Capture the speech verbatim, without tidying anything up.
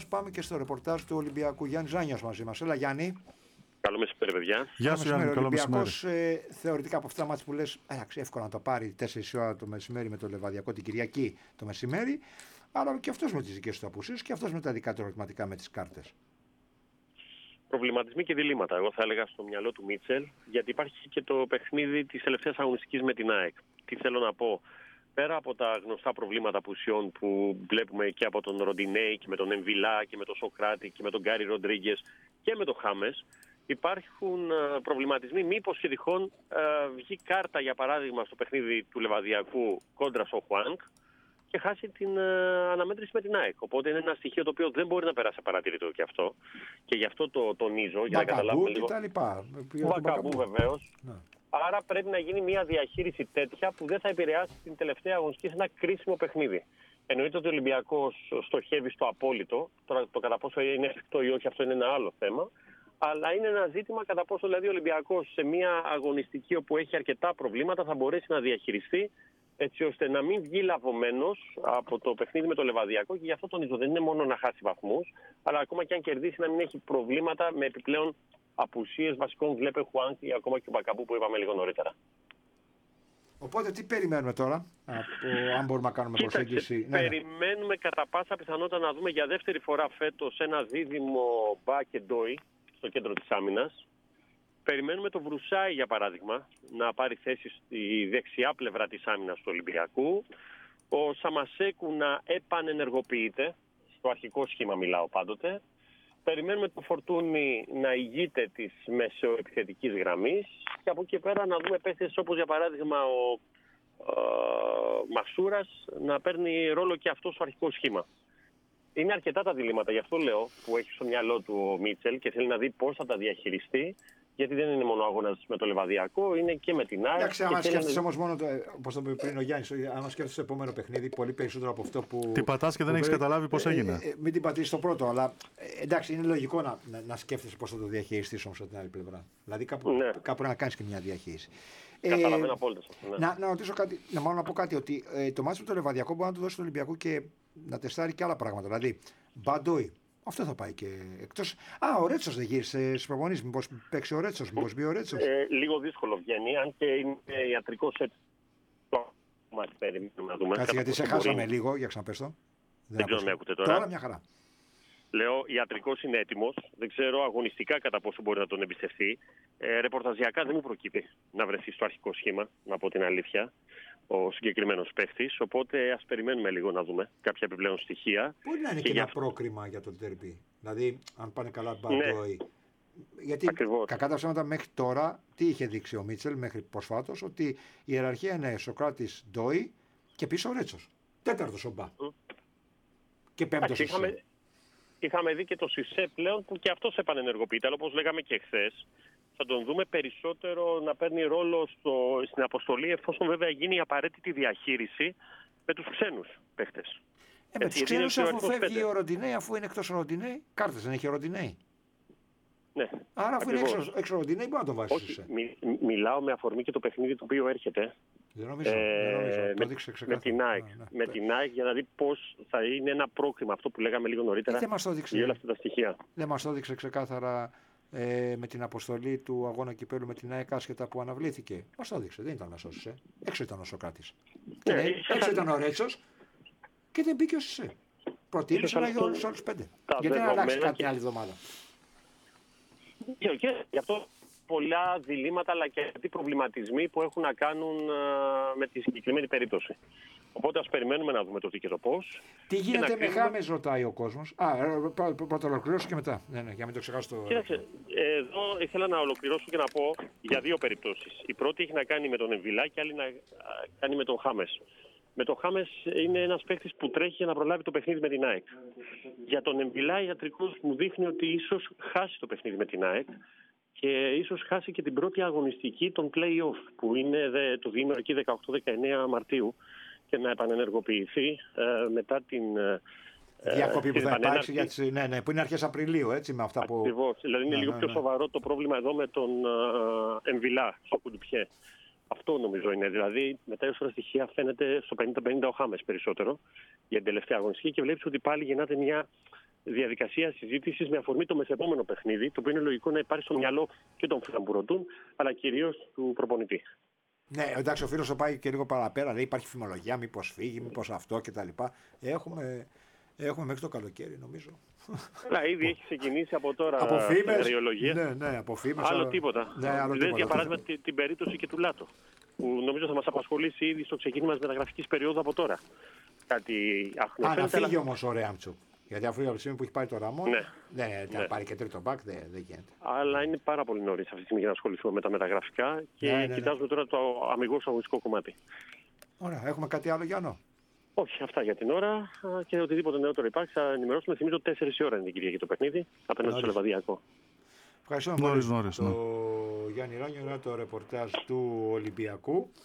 πάμε και στο ρεπορτάζ του Ολυμπιακού. Γιάννη Ζάνιος μαζί μας. Έλα, Γιάννη. Καλό μεσημέρι, παιδιά. Γεια σου, Γιάννη. Καλό μεσημέρι. Ε, θεωρητικά από αυτά τα μάτια που λες, εντάξει, εύκολα να το πάρει τέσσερις ώρα το μεσημέρι με το Λεβαδιακό την Κυριακή το μεσημέρι. Αλλά και αυτός με τις δικές του απουσίες και αυτός με τα δικά του ερωτηματικά με τις κάρτες. Προβληματισμοί και διλήμματα, εγώ θα έλεγα, στο μυαλό του Μίτσελ, γιατί υπάρχει και το παιχνίδι της τελευταίας αγωνιστικής με την ΑΕΚ. Τι θέλω να πω. Πέρα από τα γνωστά προβλήματα απουσιών που βλέπουμε και από τον Ροντινέη και με τον Εμβιλά και με τον Σοκράτη και με τον Γκάρι Ροντρίγκες και με τον Χάμες, υπάρχουν προβληματισμοί μήπως και τυχόν βγει κάρτα, για παράδειγμα, στο παιχνίδι του Λεβαδιακού κόντρα στο Χουάνκ και χάσει την αναμέτρηση με την ΑΕΚ. Οπότε είναι ένα στοιχείο το οποίο δεν μπορεί να περάσει απαρατήρητο και αυτό. Και γι' αυτό το τονίζω, για να καταλάβουμε λίγο. Μπακαμπού βεβαίως. Ναι. Άρα πρέπει να γίνει μια διαχείριση τέτοια που δεν θα επηρεάσει την τελευταία αγωνιστική σε ένα κρίσιμο παιχνίδι. Εννοείται ότι ο Ολυμπιακός στοχεύει στο απόλυτο. Τώρα το κατά πόσο είναι εφικτό ή όχι, αυτό είναι ένα άλλο θέμα. Αλλά είναι ένα ζήτημα κατά πόσο δηλαδή ο Ολυμπιακός σε μια αγωνιστική όπου έχει αρκετά προβλήματα θα μπορέσει να διαχειριστεί, έτσι ώστε να μην βγει λαβωμένος από το παιχνίδι με το Λεβαδιακό. Και γι' αυτό τονίζω, δεν είναι μόνο να χάσει βαθμούς, αλλά ακόμα και αν κερδίσει να μην έχει προβλήματα με επιπλέον απουσίες βασικών, βλέπε Χουάνκ ή ακόμα και ο Μπακαμπού που είπαμε λίγο νωρίτερα. Οπότε τι περιμένουμε τώρα, από, αν μπορούμε να κάνουμε προσέγγιση. Ναι, περιμένουμε ναι. κατά πάσα πιθανότητα να δούμε για δεύτερη φορά φέτος ένα δίδυμο Μπα και Ντόι στο κέντρο της άμυνας. Περιμένουμε το Βρουσάι, για παράδειγμα, να πάρει θέση στη δεξιά πλευρά της άμυνας του Ολυμπιακού. Ο Σαμασέκου να επανενεργοποιείται, στο αρχικό σχήμα μιλάω πάντοτε. Περιμένουμε το Φορτούνι να ηγείται της μεσοεπιθετικής γραμμής και από εκεί πέρα να δούμε παίκτες όπως για παράδειγμα ο ε, Μασούρας να παίρνει ρόλο και αυτό στο αρχικό σχήμα. Είναι αρκετά τα διλήμματα, γι' αυτό λέω, που έχει στο μυαλό του ο Μίτσελ και θέλει να δει πώς θα τα διαχειριστεί, γιατί δεν είναι μόνο αγώνας με το Λεβαδιακό, είναι και με την ΑΕΚ. Εντάξει, άμα σκέφτεσαι να... όμως μόνο, το, όπως το είπε πριν ο Γιάννης, άμα σκέφτεσαι το επόμενο παιχνίδι, πολύ περισσότερο από αυτό που... Τι πατάς και δεν έχεις καταλάβει πώς έγινε. Ε, ε, μην την πατήσεις το πρώτο, αλλά ε, εντάξει, είναι λογικό να, να, να σκέφτεσαι πώς θα το διαχειριστείς όμως από την άλλη πλευρά. Δηλαδή κάπου, ναι. κάπου να κάνεις και μια διαχείριση. Καταλαβαίνω ε, απόλυτα. Ναι. Να, να ρωτήσω κάτι, να μάλλον να πω κάτι, ότι ε, το μάτι με το Λεβαδιακό μπορεί να του δώσει τον Ολυμπιακό και να τεστάρει και άλλα πράγματα. Δηλαδή, Μπαντόι. Αυτό θα πάει και εκτός. Α, ο Ρέτσος δεν γύρισε στις προπονήσεις. Μήπως παίξει ο Ρέτσος, μήπως μπει ο Ρέτσος. Ε, λίγο δύσκολο βγαίνει, αν και είναι ιατρικός έτσι. Το μάτι περιμένουμε να δούμε. Κάτσε, γιατί σε χάσαμε μπορεί... λίγο, για ξαναπες το. Δεν ξέρω αν με ακούτε τώρα. Τώρα μια χαρά. Λέω, ιατρικός είναι έτοιμος. Δεν ξέρω αγωνιστικά κατά πόσο μπορεί να τον εμπιστευτεί. Ε, ρεπορταζιακά δεν μου προκύπτει να βρεθεί στο αρχικό σχήμα, να πω την αλήθεια, ο συγκεκριμένος παίχτης. Οπότε ας περιμένουμε λίγο να δούμε κάποια επιπλέον στοιχεία. Μπορεί να είναι και, και ένα για... πρόκριμα για τον τέρπι. Δηλαδή, αν πάνε καλά Μπαντόι. Ναι. Γιατί ακριβώς. Κακά τα ψέματα μέχρι τώρα, τι είχε δείξει ο Μίτσελ μέχρι προσφάτως, ότι η ιεραρχία είναι Σοκράτης Ντόι και πίσω ο Ρέτσος. Τέταρτος ο Μπα. Mm. Και πέμπτος ο Σισε. Είχαμε δει και το Σισε πλέον που και αυτός επανενεργοποιείται, αλλά όπως λέγαμε και χθες, θα τον δούμε περισσότερο να παίρνει ρόλο στο, στην αποστολή, εφόσον βέβαια γίνει η απαραίτητη διαχείριση με τους ξένους παίχτες. Ε, με τους ξένους, αφού φεύγει πέντε. Ο Ροντινέη, αφού είναι εκτός ο Ροντινέη, κάρτες δεν έχει ο Ροντινέη. Ναι. Άρα αφού ακριβώς. Είναι έξω, έξω ο Ροντινέη, μπορεί να το βάζει. Όχι, μι, μιλάω με αφορμή και το παιχνίδι το οποίο έρχεται. Δεν νομίζω, ε, δεν νομίζω. Με, το δείξε με την ΑΕΚ, ναι, ναι. με την ΑΕΚ για να δει πώς θα είναι ένα πρόκριμα, αυτό που λέγαμε λίγο νωρίτερα, για όλα αυτά τα στοιχεία. Δεν μας το έδειξε ξεκάθαρα ε, με την αποστολή του αγώνα κυπέλου με την ΑΕΚ άσχετα που αναβλήθηκε. Μας το έδειξε, δεν ήταν να σώσει. Ε. Έξω ήταν ο Σοκράτης. Ναι, ναι, έξω ήταν ο Ρέτσος και δεν μπήκε ο Σισε. Προτίμησε να γίνει όλους τους άλλους πέντε. Γιατί να αλλάξει κάτι την άλλη εβδομάδα. Και γι' αυτό πολλά διλήμματα αλλά και αυτοί προβληματισμοί που έχουν να κάνουν α, με τη συγκεκριμένη περίπτωση. Οπότε ας περιμένουμε να δούμε το τι και το πώς. Τι γίνεται με κρίνουμε... Χάμες, ρωτάει ο κόσμος. Α, πρώτα ολοκληρώσω και μετά. Ναι, ναι, για να μην το ξεχάσω το. Κοίταξε, εδώ ήθελα να ολοκληρώσω και να πω για δύο περιπτώσεις. Η πρώτη έχει να κάνει με τον Εμβιλά και άλλη να κάνει με τον Χάμες. Με τον Χάμες είναι ένας παίκτης που τρέχει για να προλάβει το παιχνίδι με την ΑΕΚ. Για τον Εμβιλά ιατρικός μου δείχνει ότι ίσως χάσει το παιχνίδι με την ΑΕΚ και ίσως χάσει και την πρώτη αγωνιστική των play-off που είναι το διήμερο εκεί δεκαοκτώ δεκαεννέα Μαρτίου και να επανενεργοποιηθεί ε, μετά την ε, διακοπή που θα υπάρξει για τις, ναι, ναι, που είναι αρχές Απριλίου, έτσι, με αυτά που... Ακριβώς, δηλαδή είναι ναι, λίγο ναι, ναι. πιο σοβαρό το πρόβλημα εδώ με τον ε, Εμβιλά στο Κουντουπιέ. Αυτό νομίζω είναι. Δηλαδή, μετά η όσο στοιχεία φαίνεται στο πενήντα πενήντα ο Χάμες περισσότερο για την τελευταία αγωνιστική και βλέπεις ότι πάλι γεννάται μια διαδικασία συζήτησης με αφορμή το μεσεπόμενο παιχνίδι, το οποίο είναι λογικό να υπάρχει στο μυαλό και των φιλαμπουρωτών, αλλά κυρίως του προπονητή. Ναι, εντάξει, ο φίλος το πάει και λίγο παραπέρα. Λέει υπάρχει φημολογία, μήπως φύγει, μήπως αυτό κτλ. Έχουμε, έχουμε μέχρι το καλοκαίρι, νομίζω. Αλλά ήδη έχει ξεκινήσει από τώρα από φήμες, σεναριολογία. Ναι, ναι, από φήμες. Άλλο αλλά... τίποτα. Ναι, άλλο Δες, τίποτα. για παράδειγμα την, την περίπτωση και του Λάτο, που νομίζω θα μας απασχολήσει ήδη στο ξεκίνημα της μεταγραφικής περίοδου από τώρα. Κάτι Α, να φύγει αλλά... όμως ο Ρέαμτσου. Γιατί αφού από τη στιγμή που έχει πάρει το Ραμόν, ναι. δεν θα ναι. πάρει και τρίτο μπακ, δεν, δεν γίνεται. Αλλά είναι πάρα πολύ νωρίς αυτή τη στιγμή για να ασχοληθούμε με τα μεταγραφικά και ναι, ναι, κοιτάζουμε ναι. τώρα το αμιγώς αγωνιστικό κομμάτι. Ωραία, έχουμε κάτι άλλο, Γιάννο? Όχι, αυτά για την ώρα και οτιδήποτε νεότερο υπάρχει θα ενημερώσουμε. Θυμίζω τέσσερις η ώρα είναι την Κυριακή το παιχνίδι απέναντι στο Λεβαδιακό. Ευχαριστούμε πολύ τον Γιάννη Ράνιο για το ρεπορτάζ του Ολυμπιακού.